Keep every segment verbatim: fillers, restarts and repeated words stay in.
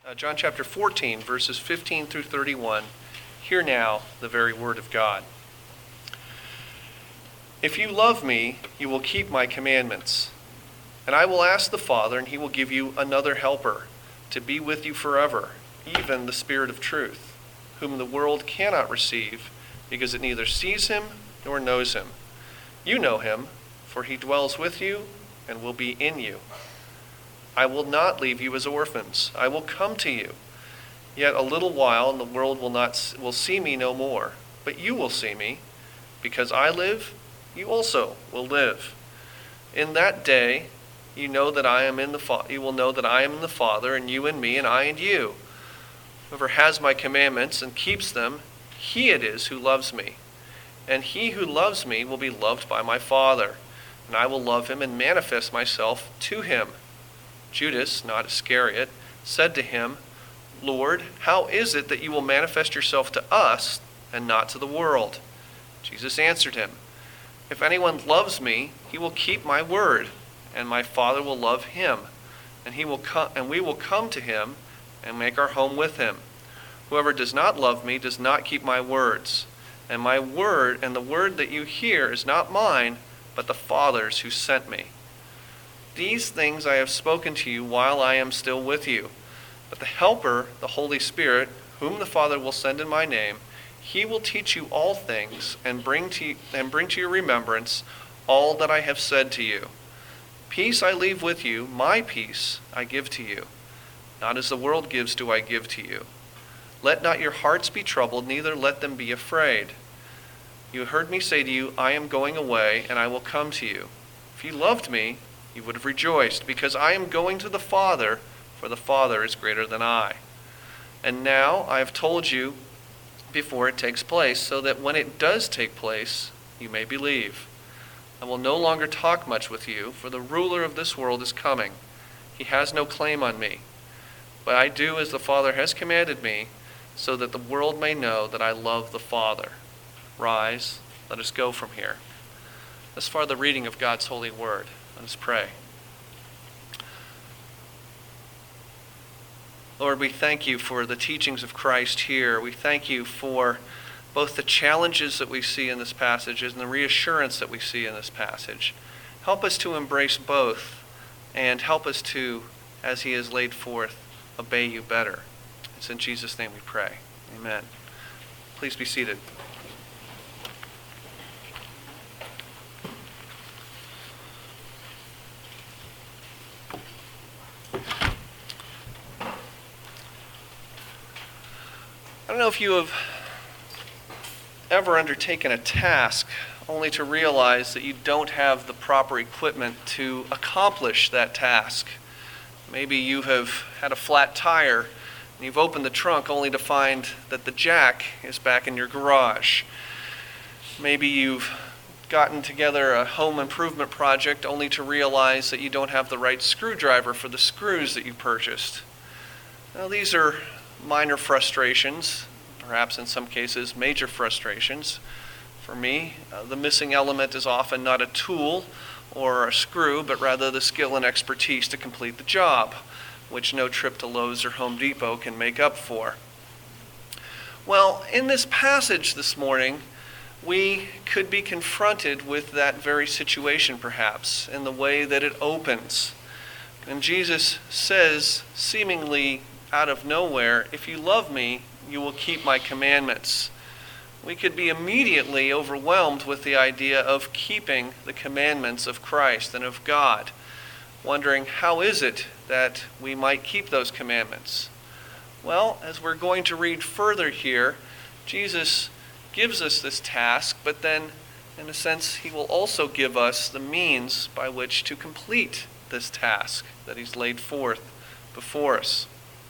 Uh, John chapter fourteen, verses fifteen through thirty-one. Hear now the very word of God. If you love me, you will keep my commandments. And I will ask the Father, and he will give you another helper to be with you forever, even the Spirit of truth, whom the world cannot receive, because it neither sees him nor knows him. You know him, for he dwells with you and will be in you. I will not leave you as orphans. I will come to you. Yet a little while, and the world will not will see me no more. But you will see me, because I live. You also will live. In that day, you know that I am in the Fa- you will know that I am in the Father, and you in me, and I in you. Whoever has my commandments and keeps them, he it is who loves me. And he who loves me will be loved by my Father, and I will love him and manifest myself to him. Judas, not Iscariot, said to him, Lord, how is it that you will manifest yourself to us and not to the world? Jesus answered him, If anyone loves me, he will keep my word, and my Father will love him, and he will come, and we will come to him and make our home with him. Whoever does not love me does not keep my words, and my word and the word that you hear is not mine, but the Father's who sent me. These things I have spoken to you while I am still with you. But the Helper, the Holy Spirit, whom the Father will send in my name, he will teach you all things and bring to you, and bring to your remembrance all that I have said to you. Peace I leave with you, my peace I give to you. Not as the world gives do I give to you. Let not your hearts be troubled, neither let them be afraid. You heard me say to you, I am going away, and I will come to you. If you loved me, you would have rejoiced, because I am going to the Father, for the Father is greater than I. And now I have told you before it takes place, so that when it does take place, you may believe. I will no longer talk much with you, for the ruler of this world is coming. He has no claim on me. But I do as the Father has commanded me, so that the world may know that I love the Father. Rise, let us go from here. Thus far the reading of God's holy word. Let us pray. Lord, we thank you for the teachings of Christ here. We thank you for both the challenges that we see in this passage and the reassurance that we see in this passage. Help us to embrace both, and help us to, as he has laid forth, obey you better. It's in Jesus' name we pray. Amen. Please be seated. I don't know if you have ever undertaken a task only to realize that you don't have the proper equipment to accomplish that task. Maybe you have had a flat tire and you've opened the trunk only to find that the jack is back in your garage. Maybe you've gotten together a home improvement project only to realize that you don't have the right screwdriver for the screws that you purchased. Now, these are minor frustrations, perhaps in some cases major frustrations. For me, uh, the missing element is often not a tool or a screw, but rather the skill and expertise to complete the job, which no trip to Lowe's or Home Depot can make up for. Well, in this passage this morning, we could be confronted with that very situation, perhaps, in the way that it opens. And Jesus says, seemingly out of nowhere, if you love me, you will keep my commandments. We could be immediately overwhelmed with the idea of keeping the commandments of Christ and of God, wondering how is it that we might keep those commandments? Well, as we're going to read further here, Jesus gives us this task, but then, in a sense, he will also give us the means by which to complete this task that he's laid forth before us.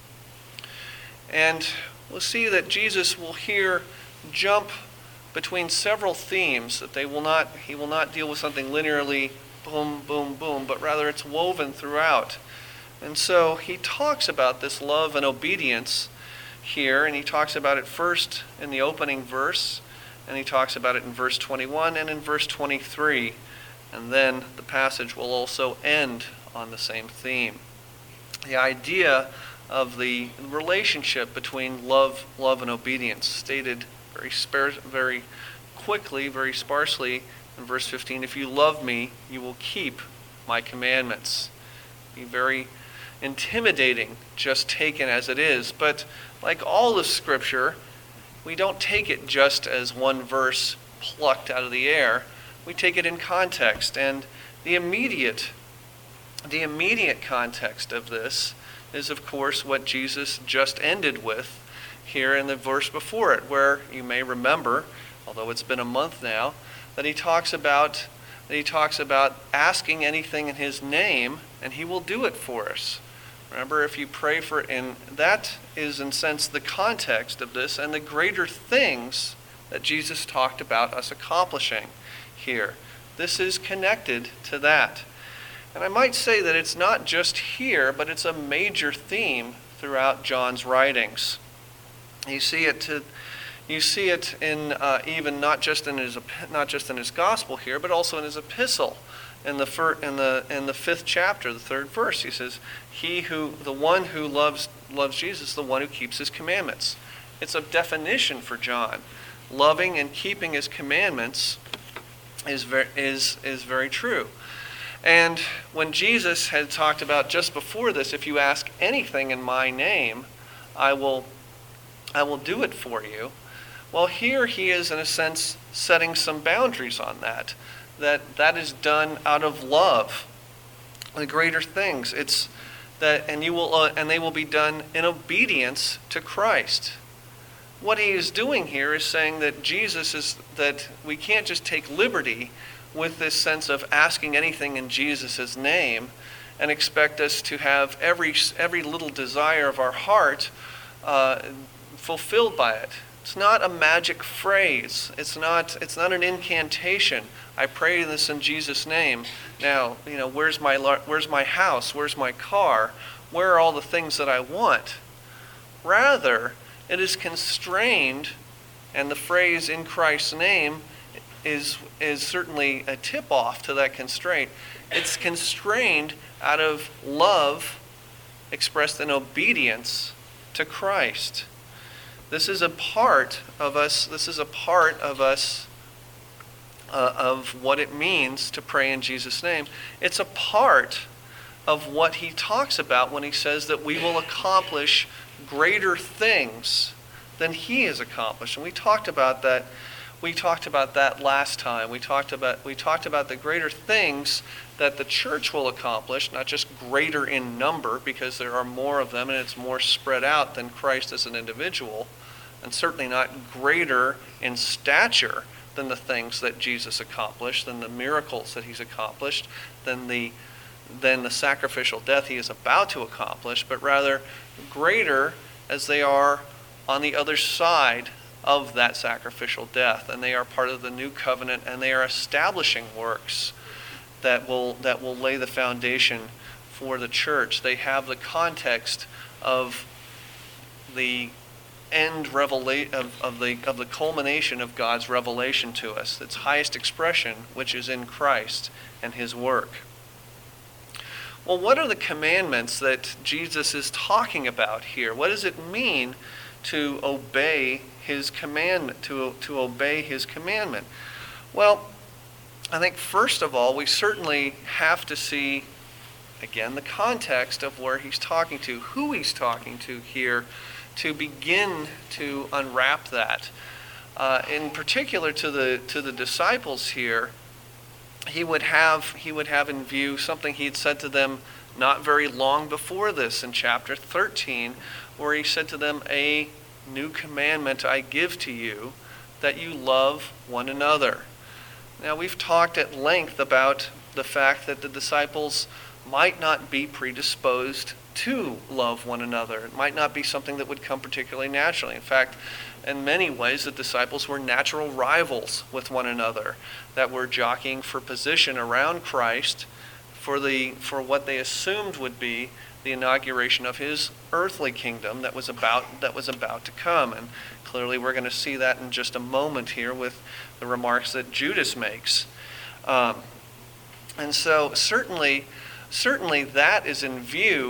And we'll see that Jesus will here jump between several themes, that they will not, he will not deal with something linearly, boom, boom, boom, but rather it's woven throughout. And so he talks about this love and obedience here, and he talks about it first in the opening verse, and he talks about it in verse twenty-one and in verse twenty-three, and then the passage will also end on the same theme. The idea of the relationship between love, love and obedience, stated very spare, very quickly, very sparsely in verse fifteen. If you love me, you will keep my commandments. Be very intimidating, just taken as it is. But like all of Scripture, we don't take it just as one verse plucked out of the air. We take it in context, and the immediate, the immediate context of this is, of course, what Jesus just ended with here in the verse before it, where you may remember, although it's been a month now, that he talks about that he talks about asking anything in his name, and he will do it for us. Remember, if you pray for it, and that is in a sense the context of this and the greater things that Jesus talked about us accomplishing here. This is connected to that. And I might say that it's not just here, but it's a major theme throughout John's writings. You see it to, you see it in uh, even not just in his not just in his gospel here, but also in his epistle. In the fir- in the in the fifth chapter, the third verse, he says, "He who the one who loves loves Jesus, the one who keeps his commandments." It's a definition for John. Loving and keeping his commandments is very is is very true. And when Jesus had talked about just before this, if you ask anything in my name, I will I will do it for you. Well, here he is in a sense setting some boundaries on that. That that is done out of love. The greater things, it's that, and you will, uh, and they will be done in obedience to Christ. What he is doing here is saying that Jesus is that we can't just take liberty with this sense of asking anything in Jesus' name, and expect us to have every every little desire of our heart uh, fulfilled by it. It's not a magic phrase. It's not. It's not an incantation. I pray this in Jesus' name. Now, you know, where's my where's my house? Where's my car? Where are all the things that I want? Rather, it is constrained, and the phrase "in Christ's name" is is certainly a tip-off to that constraint. It's constrained out of love expressed in obedience to Christ. This is a part of us. This is a part of us. Uh, of what it means to pray in Jesus' name. It's a part of what he talks about when he says that we will accomplish greater things than he has accomplished. And we talked about that. We talked about that last time. We talked about we talked about the greater things that the church will accomplish, not just greater in number, because there are more of them and it's more spread out than Christ as an individual, and certainly not greater in stature than the things that Jesus accomplished, than the miracles that he's accomplished, than the than the sacrificial death he is about to accomplish, but rather greater as they are on the other side of that sacrificial death, and they are part of the new covenant, and they are establishing works that will that will lay the foundation for the church. They have the context of the end revelation of, of the of the culmination of God's revelation to us, its highest expression, which is in Christ and his work. Well, what are the commandments that Jesus is talking about here? What does it mean to obey his commandment, to, to obey his commandment? Well, I think first of all, we certainly have to see, again, the context of where he's talking to, who he's talking to here, to begin to unwrap that. Uh, in particular to the to the disciples here, he would have he would have in view something he had said to them not very long before this in chapter thirteen, where he said to them, "A new commandment I give to you, that you love one another." Now, we've talked at length about the fact that the disciples might not be predisposed to love one another. It might not be something that would come particularly naturally. In fact, in many ways, the disciples were natural rivals with one another, that were jockeying for position around Christ for the for what they assumed would be the inauguration of his earthly kingdom that was about that was about to come. And clearly we're going to see that in just a moment here with the remarks that Judas makes. Um, and so certainly, certainly that is in view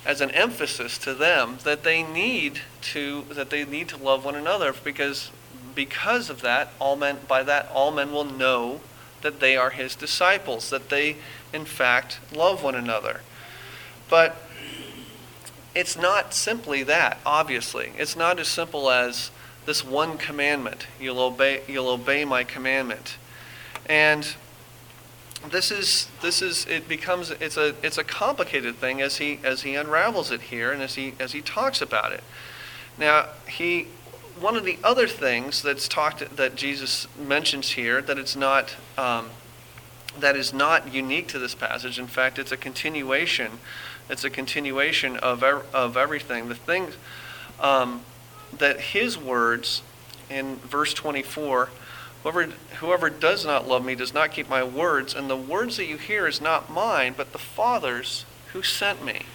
as an emphasis to them that they need to that they need to love one another, because because of that, all men by that all men will know that they are his disciples, that they in fact love one another. But it's not simply that, obviously. It's not as simple as this one commandment. You'll obey you'll obey my commandment. And this is this is it becomes it's a it's a complicated thing as he as he unravels it here and as he as he talks about it. Now, he one of the other things that's talked that Jesus mentions here that it's not um, that is not unique to this passage. In fact, it's a continuation. It's a continuation of of everything. The things um, that his words in verse twenty-four. Whoever, whoever does not love me does not keep my words, and the words that you hear is not mine, but the Father's who sent me.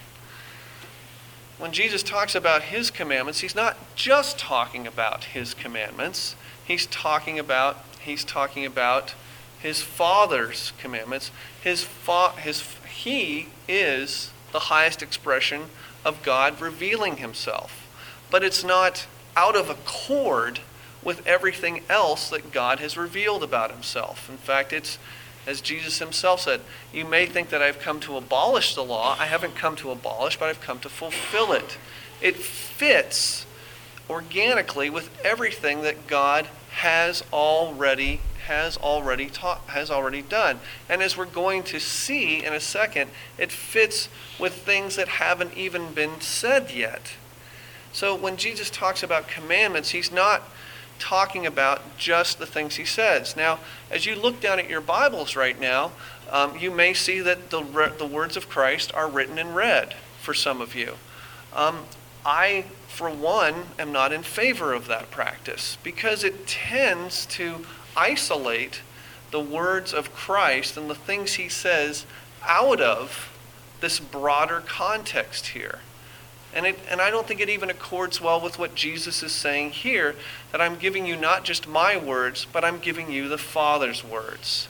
When Jesus talks about his commandments, he's not just talking about his commandments. He's talking about he's talking about his Father's commandments. His fa- his he is the highest expression of God revealing himself. But it's not out of accord with everything else that God has revealed about himself. In fact, it's, as Jesus himself said, you may think that I've come to abolish the law. I haven't come to abolish, but I've come to fulfill it. It fits organically with everything that God has already has already taught, has already done. And as we're going to see in a second, it fits with things that haven't even been said yet. So when Jesus talks about commandments, he's not talking about just the things he says. Now, as you look down at your Bibles right now, um, you may see that the re- the words of Christ are written in red for some of you. Um, I, for one, am not in favor of that practice because it tends to isolate the words of Christ and the things he says out of this broader context here. And it, and I don't think it even accords well with what Jesus is saying here, that I'm giving you not just my words, but I'm giving you the Father's words.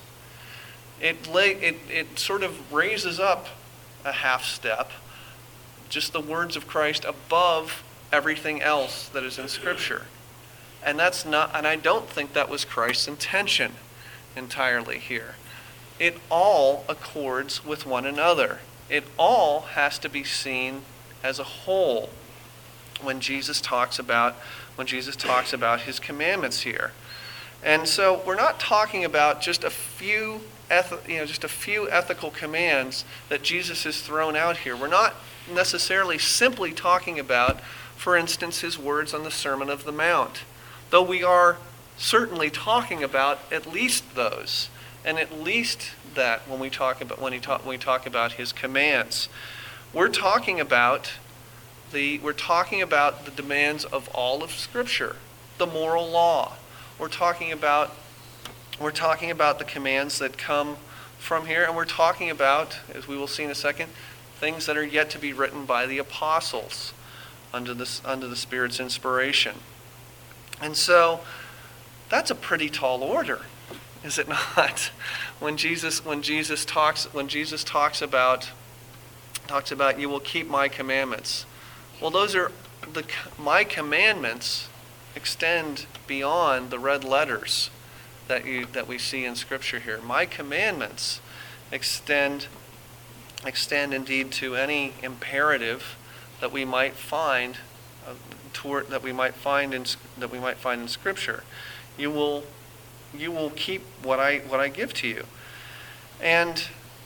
It, lay, it, it sort of raises up a half step, just the words of Christ above everything else that is in Scripture. And that's not, and I don't think that was Christ's intention entirely here. It all accords with one another. It all has to be seen as a whole when Jesus talks about when Jesus talks about his commandments here. And so we're not talking about just a few eth- you know just a few ethical commands that Jesus has thrown out here. We're not necessarily simply talking about, for instance, his words on the Sermon of the Mount, though we are certainly talking about at least those, and at least that when we talk about when he talk when we talk about his commands. We're talking about the we're talking about the demands of all of Scripture, the moral law. We're talking about we're talking about the commands that come from here, and we're talking about, as we will see in a second, things that are yet to be written by the apostles under this under the Spirit's inspiration. And so that's a pretty tall order, is it not? When Jesus when Jesus talks when Jesus talks about talks about you will keep my commandments. Well, those are the my commandments extend beyond the red letters that you that we see in Scripture here. My commandments extend extend indeed to any imperative that we might find uh, toward, that we might find in that we might find in Scripture. You will you will keep what I what I give to you. And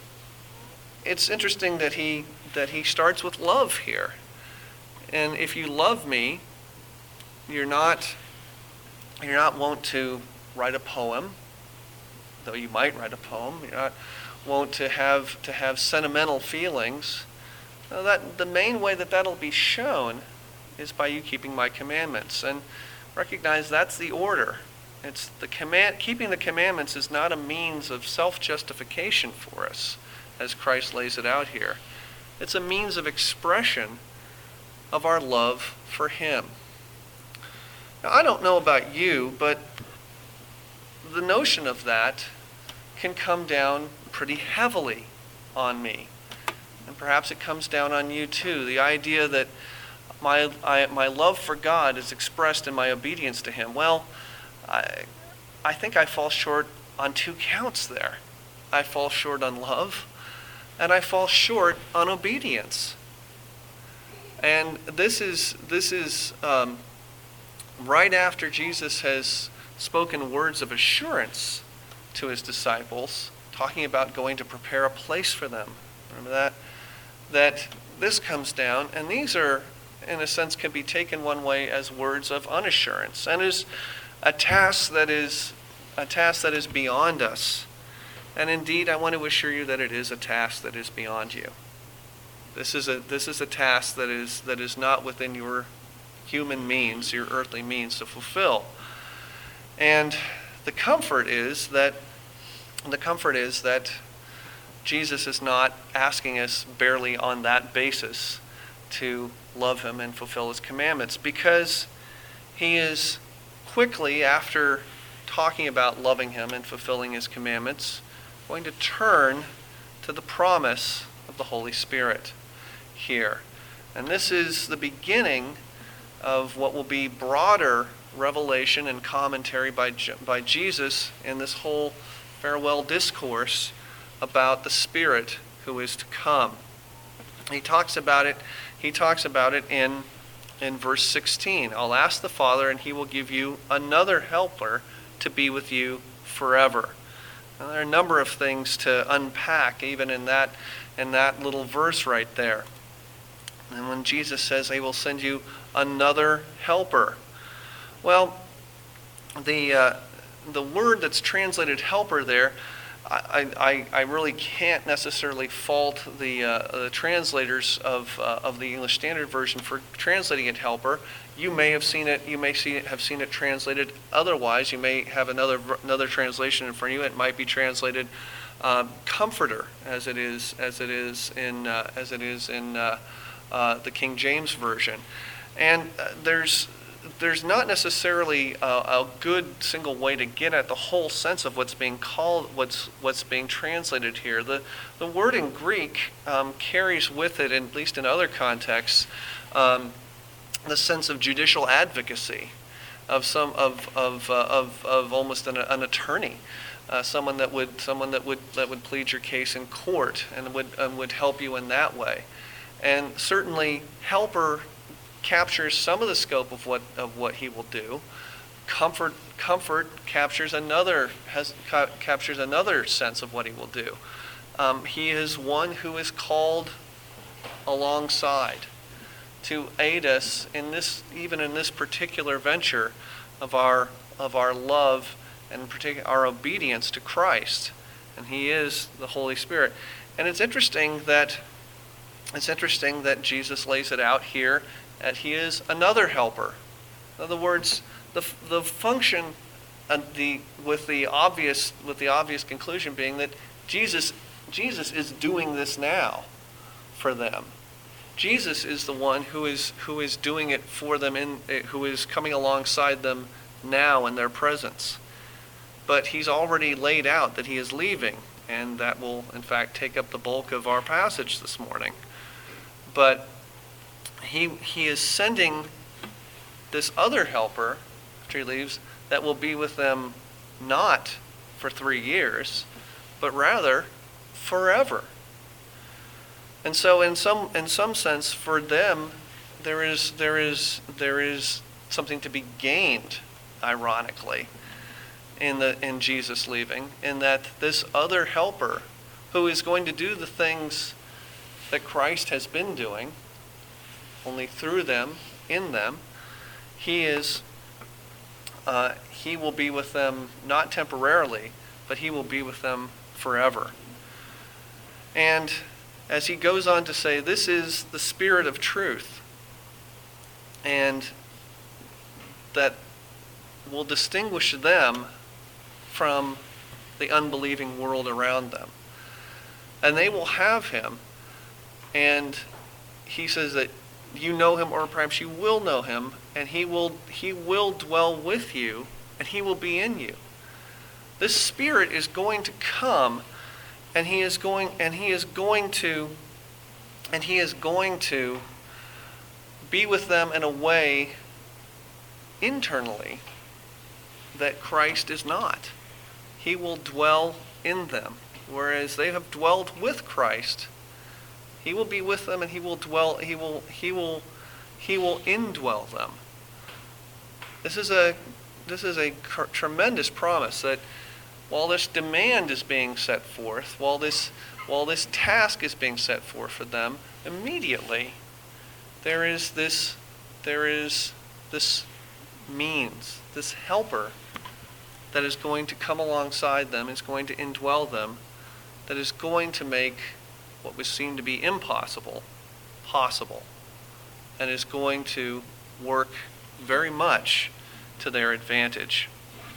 it's interesting that he that he starts with love here. And if you love me, you're not you're not wont to write a poem, though you might write a poem. You're not wont to have to have sentimental feelings. Now that the main way that that'll be shown is by you keeping my commandments. And recognize that's the order. It's the command keeping the commandments is not a means of self-justification for us, as Christ lays it out here. It's a means of expression of our love for him. Now, I don't know about you, but the notion of that can come down pretty heavily on me. And perhaps it comes down on you too. The idea that my I, my love for God is expressed in my obedience to him. Well, I, I think I fall short on two counts there. I fall short on love, and I fall short on obedience. And this is this is um, right after Jesus has spoken words of assurance to his disciples, talking about going to prepare a place for them. Remember that? That this comes down, and these are, in a sense, can be taken one way as words of unassurance, and is a task that is a task that is beyond us. And indeed, I want to assure you that it is a task that is beyond you. This is a this is a task that is that is not within your human means, your earthly means to fulfill. And the comfort is that the comfort is that Jesus is not asking us barely on that basis to love him and fulfill his commandments, because he is quickly, after talking about loving him and fulfilling his commandments, going to turn to the promise of the Holy Spirit here. And this is the beginning of what will be broader revelation and commentary by, by Jesus in this whole farewell discourse about the Spirit who is to come. He talks about it, he talks about it in, in verse sixteen. I'll ask the Father, and he will give you another helper to be with you forever. Now, there are a number of things to unpack even in that in that little verse right there. And when Jesus says, I will send you another helper. Well, the uh, the word that's translated helper there, I, I, I really can't necessarily fault the, uh, the translators of uh, of the English Standard Version for translating it helper. You may have seen it. You may see it, have seen it translated otherwise. You may have another another translation in front of you. It might be translated um, comforter, as it is as it is in uh, as it is in uh, uh, the King James Version. And uh, there's there's not necessarily a, a good single way to get at the whole sense of what's being called, what's what's being translated here. The the word in Greek um, carries with it, at least in other contexts, um, the sense of judicial advocacy, of some of of uh, of of almost an, an attorney, uh, someone that would someone that would that would plead your case in court and would and would help you in that way. And certainly, helper captures some of the scope of what of what he will do. Comfort comfort captures another has ca- captures another sense of what he will do. Um, he is one who is called alongside to aid us in this, even in this particular venture of our of our love and in particular our obedience to Christ, and he is the Holy Spirit. And it's interesting that it's interesting that Jesus lays it out here that he is another helper. In other words, the the function, uh, the with the obvious with the obvious conclusion being that Jesus Jesus is doing this now for them. Jesus is the one who is who is doing it for them, in who is coming alongside them now in their presence. But he's already laid out that he is leaving, and that will in fact take up the bulk of our passage this morning. But he he is sending this other helper after he leaves that will be with them not for three years, but rather forever. And so in some in some sense for them there is there is there is something to be gained, ironically, in the in Jesus leaving, in that this other helper who is going to do the things that Christ has been doing, only through them, in them, he is uh, he will be with them not temporarily, but he will be with them forever. And as he goes on to say, this is the Spirit of truth, and that will distinguish them from the unbelieving world around them. And they will have him, and he says that you know him, or perhaps you will know him, and he will he will dwell with you, and he will be in you. This Spirit is going to come, and he is going and he is going to And he is going to be with them in a way internally that Christ is not. He will dwell in them, whereas they have dwelled with Christ. He will be with them, and he will dwell. He will. He will. He will indwell them. This is a. This is a tremendous promise that while this demand is being set forth, while this, while this task is being set forth for them, immediately there is this. There is this means, this helper that is going to come alongside them, is going to indwell them, that is going to make what was seen to be impossible possible, and is going to work very much to their advantage.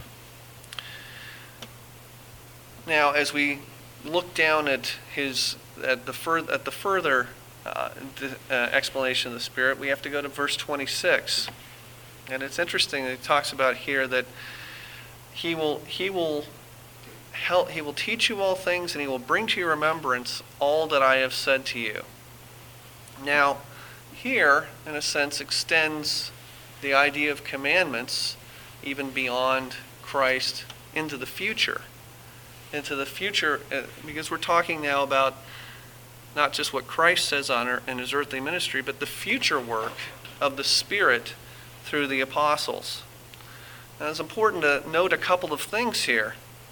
Now, as we look down at his at the fur, at the further uh, uh, explanation of the Spirit, we have to go to verse twenty-six, and it's interesting that he talks about here that he will he will help he will teach you all things, and he will bring to your remembrance all that I have said to you. Now, here, in a sense, extends the idea of commandments even beyond Christ into the future. Into the future, because we're talking now about not just what Christ says on her in his earthly ministry, but the future work of the Spirit through the apostles. Now, it's important to note a couple of things here.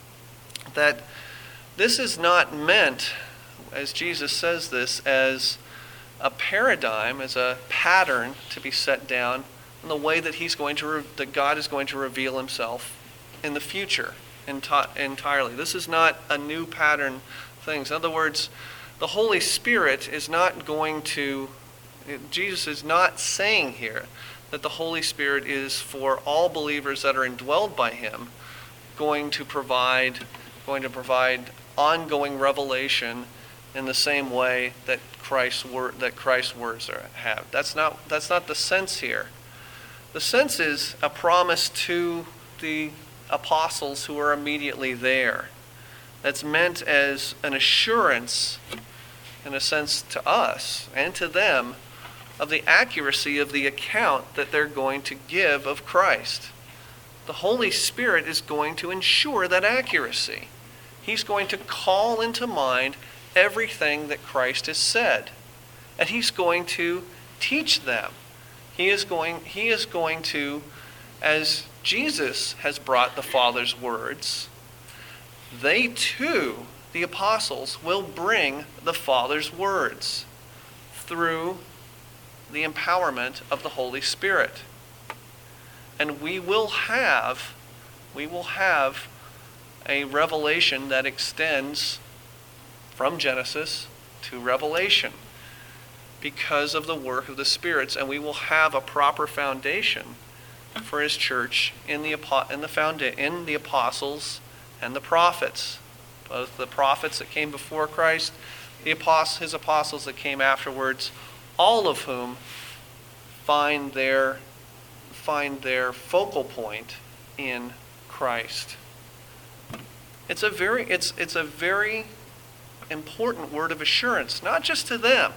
That this is not meant, as Jesus says this, as a paradigm, as a pattern to be set down in the way that he's going to re- that God is going to reveal himself in the future enti- entirely. This is not a new pattern things. In other words, the Holy Spirit is not going to, Jesus is not saying here that the Holy Spirit is for all believers that are indwelled by him going to provide going to provide ongoing revelation in the same way that Christ's word that Christ's words are, have. That's not that's not the sense here. The sense is a promise to the apostles who are immediately there. That's meant as an assurance, in a sense, to us and to them of the accuracy of the account that they're going to give of Christ. The Holy Spirit is going to ensure that accuracy. He's going to call into mind everything that Christ has said. And he's going to teach them. He is going, he is going to, as Jesus has brought the Father's words, they too, the apostles, will bring the Father's words through the empowerment of the Holy Spirit. And we will have, we will have a revelation that extends from Genesis to Revelation because of the work of the spirits, and we will have a proper foundation for his church in the in the founda- in the apostles and the prophets, both the prophets that came before Christ, the apostles, his apostles that came afterwards, all of whom find their find their focal point in Christ. It's a very it's it's a very important word of assurance, not just to them,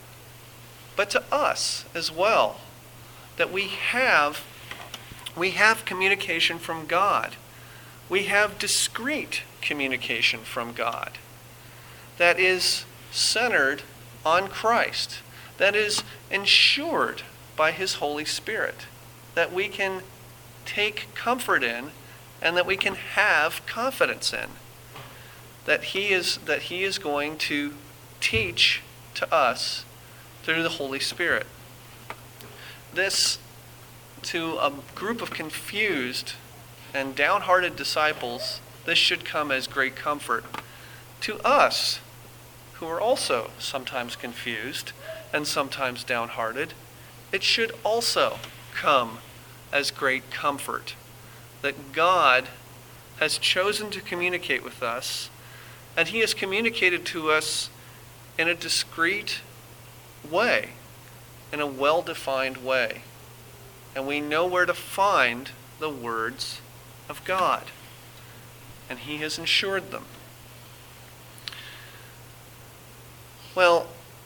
but to us as well, that we have we have communication from God. We have discrete communication from God that is centered on Christ, that is ensured by his Holy Spirit, that we can take comfort in and that we can have confidence in, that he is that he is going to teach to us through the Holy Spirit. This, to a group of confused and downhearted disciples, this should come as great comfort. To us, who are also sometimes confused and sometimes downhearted, it should also come as great comfort that God has chosen to communicate with us, and he has communicated to us in a discreet way, in a well-defined way. And we know where to find the words of God, and he has ensured them. Well,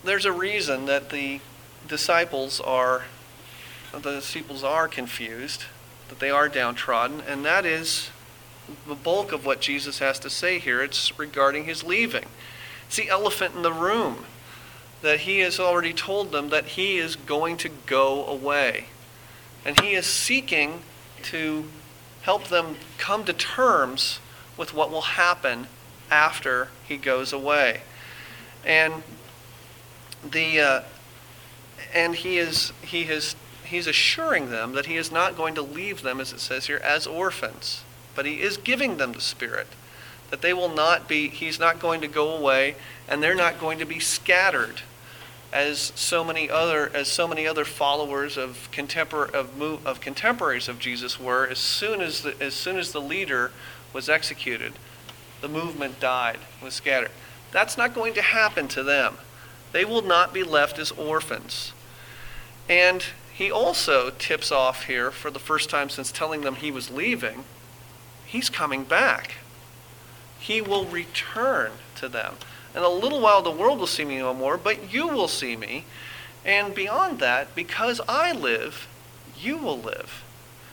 there's a reason that the disciples are the disciples are confused, that they are downtrodden, and that is the bulk of what Jesus has to say here. It's regarding his leaving. It's the elephant in the room, that he has already told them that he is going to go away. And he is seeking to help them come to terms with what will happen after he goes away. And the uh, and he is he has he's assuring them that he is not going to leave them, as it says here, as orphans, but he is giving them the Spirit, that they will not be, he's not going to go away, and they're not going to be scattered as so many other as so many other followers of contempor of of contemporaries of Jesus were. As soon as the, as soon as the leader was executed, the movement died, was scattered. That's not going to happen to them. They will not be left as orphans. And he also tips off here, for the first time since telling them he was leaving, he's coming back. He will return to them. In a little while the world will see me no more, but you will see me. And beyond that, because I live, you will live.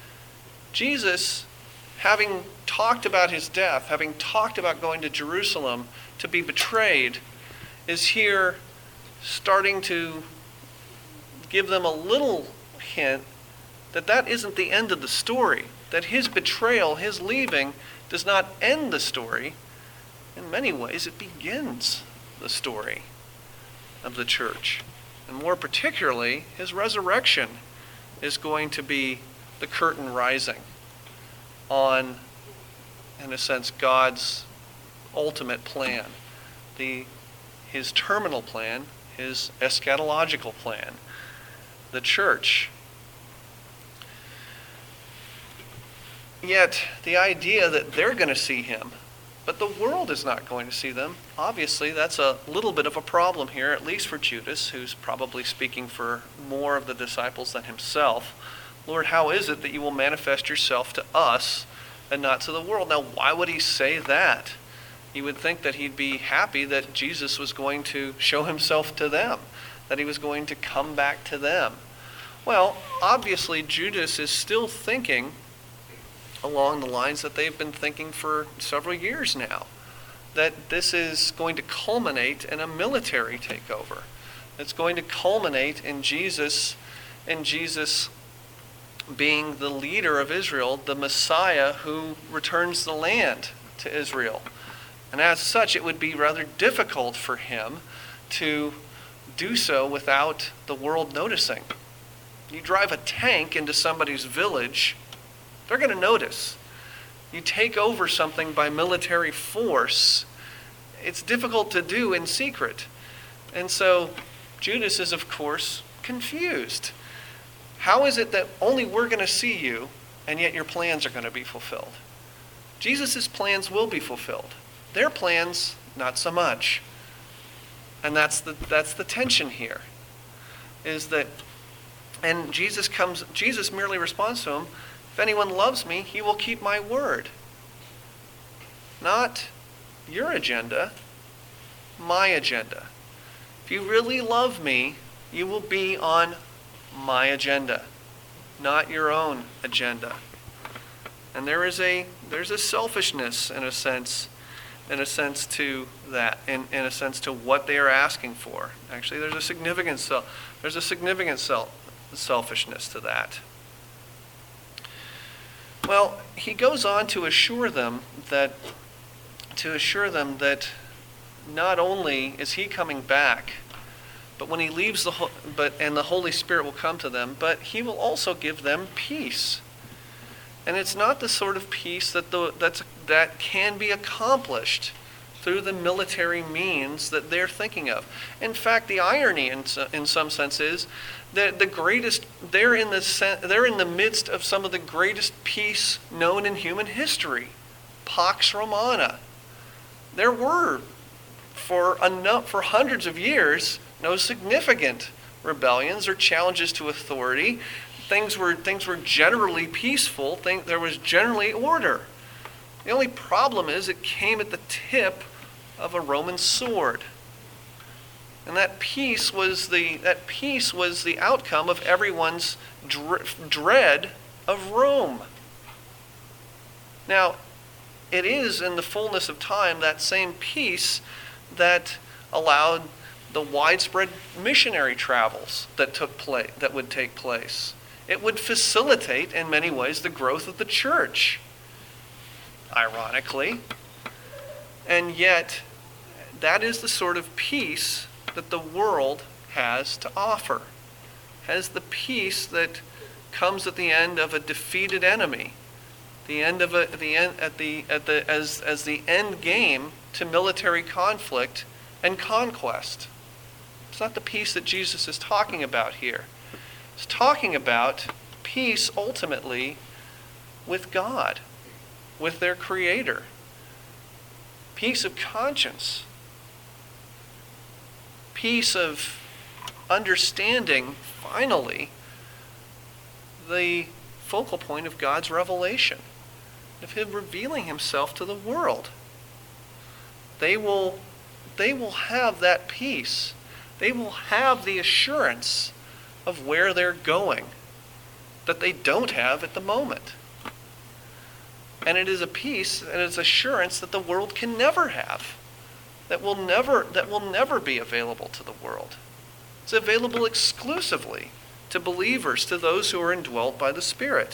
Jesus, having talked about his death, having talked about going to Jerusalem to be betrayed, is here starting to give them a little hint that that isn't the end of the story, that his betrayal, his leaving, does not end the story. In many ways, it begins the story of the church. And more particularly, his resurrection is going to be the curtain rising on, in a sense, God's ultimate plan, the his terminal plan, his eschatological plan, the church. Yet, the idea that they're going to see him, but the world is not going to see them, obviously that's a little bit of a problem here, at least for Judas, who's probably speaking for more of the disciples than himself. Lord, how is it that you will manifest yourself to us and not to the world? Now, why would he say that? You would think that he'd be happy that Jesus was going to show himself to them, that he was going to come back to them. Well, obviously Judas is still thinking along the lines that they've been thinking for several years now, that this is going to culminate in a military takeover. It's going to culminate in Jesus, in Jesus being the leader of Israel, the Messiah who returns the land to Israel. And as such, it would be rather difficult for him to do so without the world noticing. You drive a tank into somebody's village, they're going to notice. You take over something by military force, it's difficult to do in secret. And so Judas is, of course, confused. How is it that only we're going to see you, and yet your plans are going to be fulfilled? Jesus' plans will be fulfilled. Their plans, not so much. And that's the that's the tension here. Is that, and Jesus comes, Jesus merely responds to him, if anyone loves me, he will keep my word. Not your agenda, my agenda. If you really love me, you will be on my agenda, not your own agenda. And there is a there's a selfishness in a sense, in a sense to that, in, in a sense to what they are asking for. Actually, there's a significant self, there's a significant self, selfishness to that. Well, he goes on to assure them that to assure them that not only is he coming back, but when he leaves the but and the Holy Spirit will come to them, but he will also give them peace. And it's not the sort of peace that the that's that can be accomplished through the military means that they're thinking of. In fact, the irony in in some sense is that the greatest they're in the they're in the midst of some of the greatest peace known in human history, Pax Romana. There were for enough for hundreds of years no significant rebellions or challenges to authority. Things were things were generally peaceful. Thing, there was generally order. The only problem is it came at the tip of a Roman sword. And that peace was the that peace was the outcome of everyone's dread of Rome. Now, it is in the fullness of time that same peace that allowed the widespread missionary travels that took place that would take place. It would facilitate in many ways the growth of the church, ironically. And yet, that is the sort of peace that the world has to offer. Has the peace that comes at the end of a defeated enemy, the end of a the end at the at the as as the end game to military conflict and conquest. It's not the peace that Jesus is talking about here. He's talking about peace ultimately with God, with their Creator. Peace of conscience. Peace of understanding, finally, the focal point of God's revelation, of Him revealing Himself to the world. They will, they will have that peace. They will have the assurance of where they're going that they don't have at the moment. And it is a peace and it's assurance that the world can never have, that will never, that will never be available to the world. It's available exclusively to believers, to those who are indwelt by the Spirit.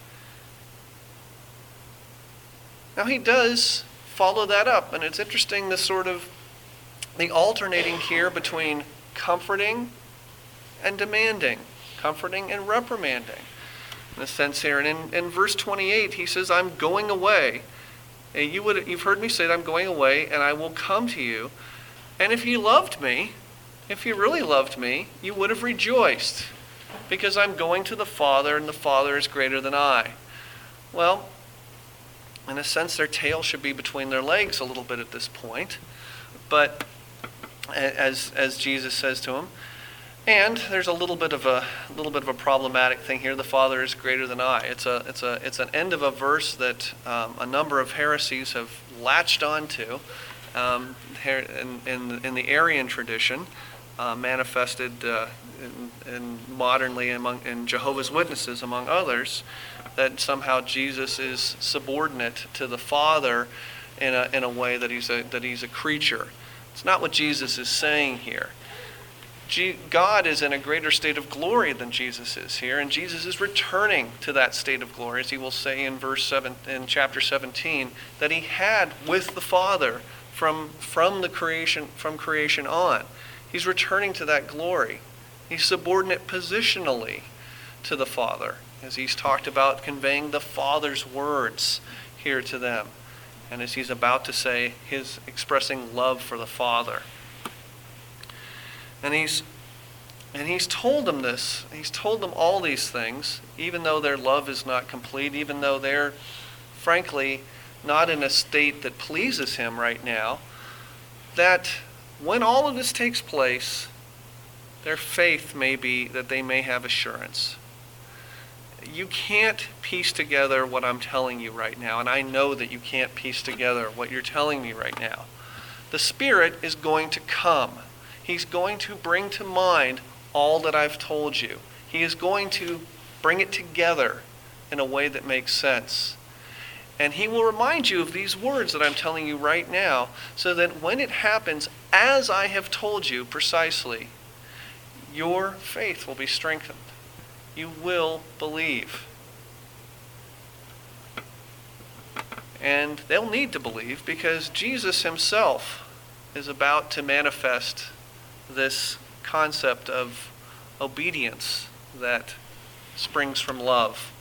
Now he does follow that up, and it's interesting the sort of the alternating here between comforting and demanding, comforting and reprimanding. In a sense here, and in, in verse twenty-eight, he says, "I'm going away. And you would, you've heard me say that I'm going away, and I will come to you. And if you loved me, if you really loved me, you would have rejoiced, because I'm going to the Father, and the Father is greater than I." Well, in a sense, their tail should be between their legs a little bit at this point. But as as Jesus says to him, and there's a little bit of a little bit of a problematic thing here. The Father is greater than I. It's a it's a it's an end of a verse that um, a number of heresies have latched onto um, in, in in the Arian tradition, uh, manifested uh, in, in modernly among in Jehovah's Witnesses among others, that somehow Jesus is subordinate to the Father in a in a way that he's a that he's a creature. It's not what Jesus is saying here. God is in a greater state of glory than Jesus is here, and Jesus is returning to that state of glory, as he will say in verse seven, in chapter seventeen, that he had with the Father from from the creation from creation on. He's returning to that glory. He's subordinate positionally to the Father, as he's talked about conveying the Father's words here to them, and as he's about to say, his expressing love for the Father. And he's and he's told them this. He's told them all these things, even though their love is not complete, even though they're, frankly, not in a state that pleases him right now, that when all of this takes place, their faith may be that they may have assurance. You can't piece together what I'm telling you right now, and I know that you can't piece together what you're telling me right now. The Spirit is going to come. He's going to bring to mind all that I've told you. He is going to bring it together in a way that makes sense. And he will remind you of these words that I'm telling you right now, so that when it happens, as I have told you precisely, your faith will be strengthened. You will believe. And they'll need to believe, because Jesus himself is about to manifest this concept of obedience that springs from love.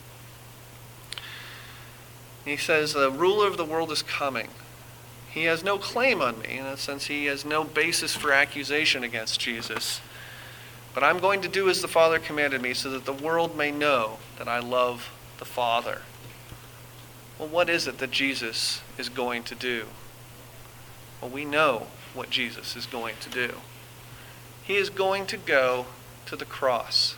He says, the ruler of the world is coming. He has no claim on me. In a sense, he has no basis for accusation against Jesus. But I'm going to do as the Father commanded me, so that the world may know that I love the Father. Well, what is it that Jesus is going to do? Well, we know what Jesus is going to do. He is going to go to the cross.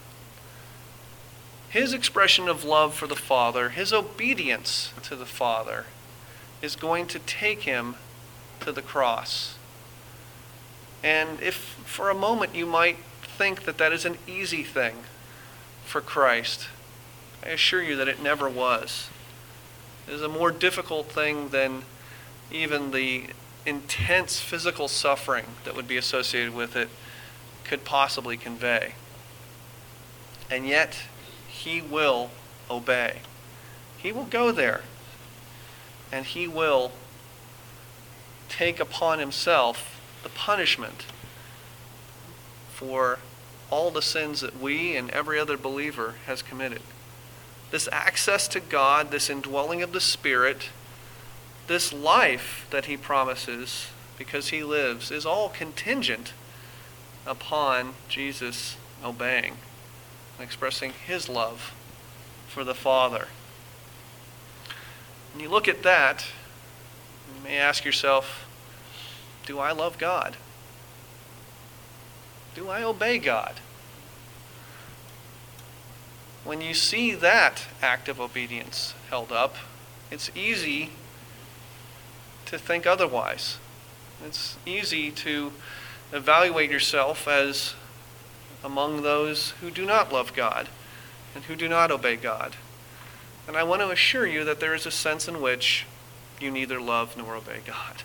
His expression of love for the Father, his obedience to the Father, is going to take him to the cross. And if for a moment you might think that that is an easy thing for Christ, I assure you that it never was. It is a more difficult thing than even the intense physical suffering that would be associated with it could possibly convey. And yet, he will obey. He will go there, and he will take upon himself the punishment for all the sins that we and every other believer has committed. This access to God, this indwelling of the Spirit, this life that he promises because he lives, is all contingent upon Jesus obeying and expressing his love for the Father. When you look at that, you may ask yourself, do I love God? Do I obey God? When you see that act of obedience held up, it's easy to think otherwise. It's easy to evaluate yourself as among those who do not love God and who do not obey God. And I want to assure you that there is a sense in which you neither love nor obey God.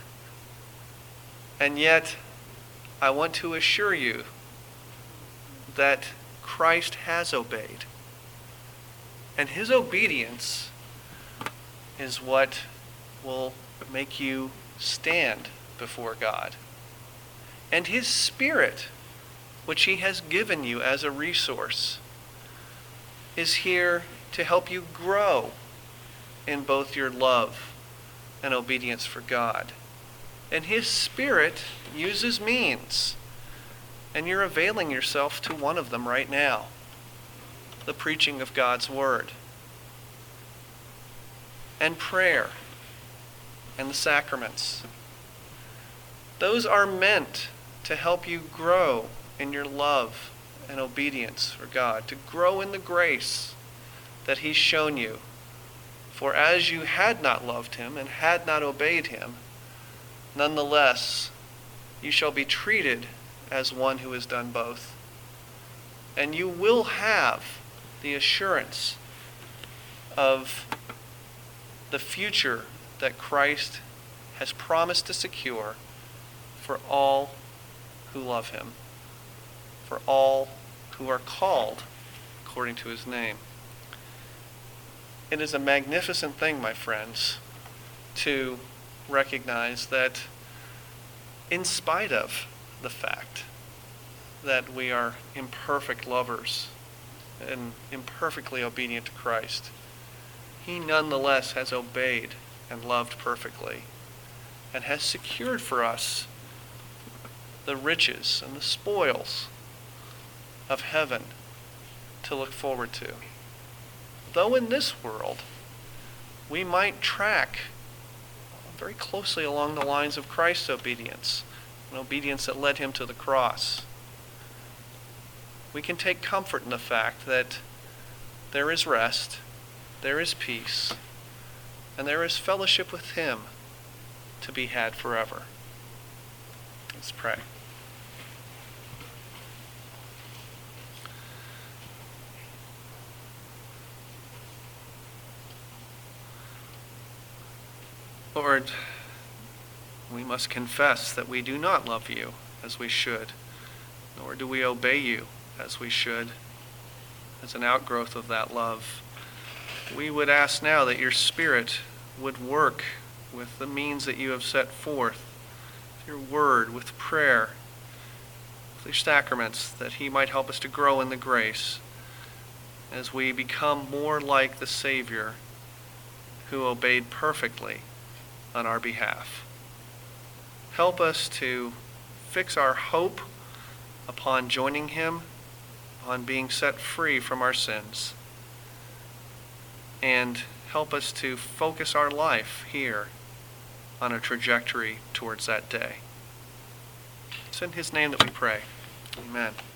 And yet, I want to assure you that Christ has obeyed. And his obedience is what will make you stand before God. And his Spirit, which he has given you as a resource, is here to help you grow in both your love and obedience for God. And his Spirit uses means, and you're availing yourself to one of them right now: the preaching of God's Word, and prayer, and the sacraments. Those are meant to help you grow in your love and obedience for God, to grow in the grace that he's shown you. For as you had not loved him and had not obeyed him, nonetheless, you shall be treated as one who has done both. And you will have the assurance of the future that Christ has promised to secure for all who love him, for all who are called according to his name. It is a magnificent thing, my friends, to recognize that in spite of the fact that we are imperfect lovers and imperfectly obedient to Christ, he nonetheless has obeyed and loved perfectly and has secured for us the riches and the spoils of heaven to look forward to. Though in this world we might track very closely along the lines of Christ's obedience, an obedience that led him to the cross, we can take comfort in the fact that there is rest, there is peace, and there is fellowship with him to be had forever. Let's pray. Lord, we must confess that we do not love you as we should, nor do we obey you as we should. As an outgrowth of that love, we would ask now that your Spirit would work with the means that you have set forth, with your word, with prayer, with your sacraments, that he might help us to grow in the grace as we become more like the Savior who obeyed perfectly on our behalf. Help us to fix our hope upon joining him, on being set free from our sins, and help us to focus our life here on a trajectory towards that day. It's in his name that we pray. Amen.